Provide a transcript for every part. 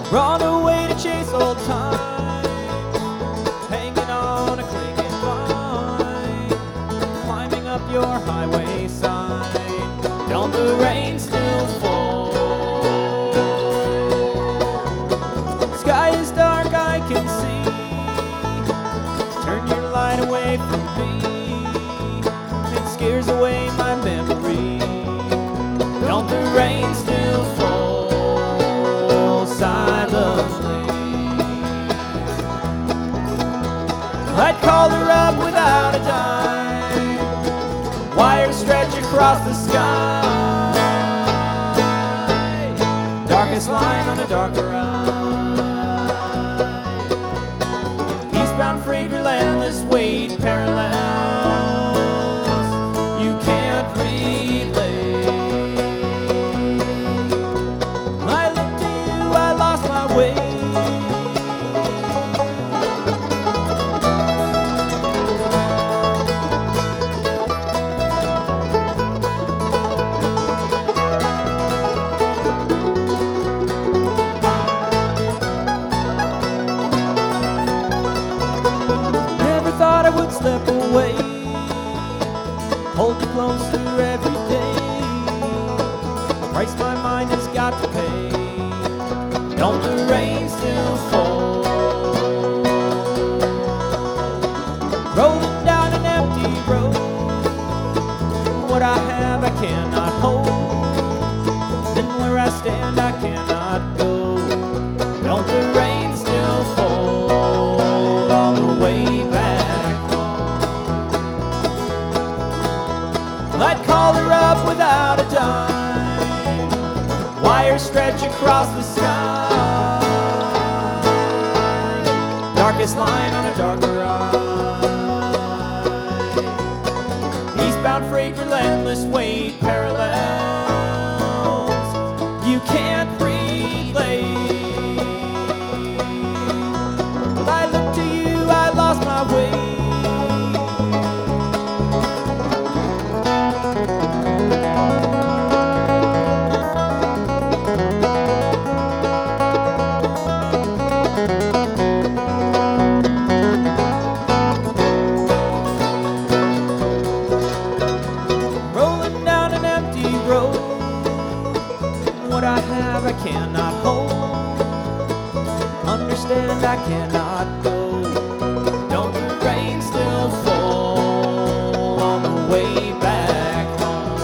Run away to chase old time, hanging on a clinging vine, climbing up your highway sign. Don't the rain still fall? Sky is dark, I can see. Turn your light away from me. It scares away my memory. Don't the rain still fall silently? I'd call her up without a dime. Wires stretch across the sky. Darkest line on a darker eye. Eastbound freight, relentless weight, parallels you can't relate. I looked to you, I lost my way. Thought I would slip away, hold you closer every day. The price my mind has got to pay. Don't the rain still fall? Rolling down an empty road, what I have I cannot hold. Then where I stand I cannot go. Don't the rain still fall all the way back? I'd call her up without a dime. Wires stretch across the sky. Darkest line on a darker eye. Eastbound freight, relentless weight, parallels you can't relate. Well, I looked to you, I lost my way. Rolling down an empty road, what I have I cannot hold. Understand I cannot go. Don't the rain still fall on the way back home?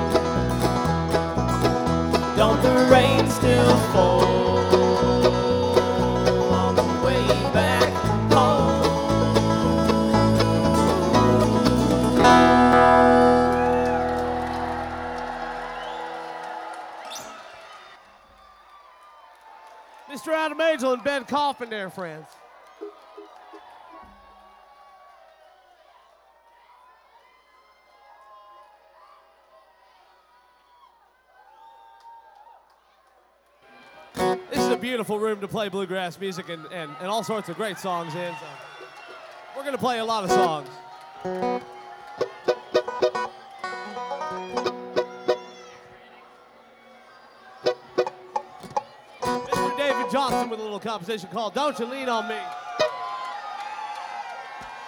Don't the rain still fall on the way back home? Mr. Adam Angel and Ben Kaufman there, friends. This is a beautiful room to play bluegrass music and all sorts of great songs in. So we're going to play a lot of songs. Mr. David Johnson with a little composition called Don't You Lean on Me.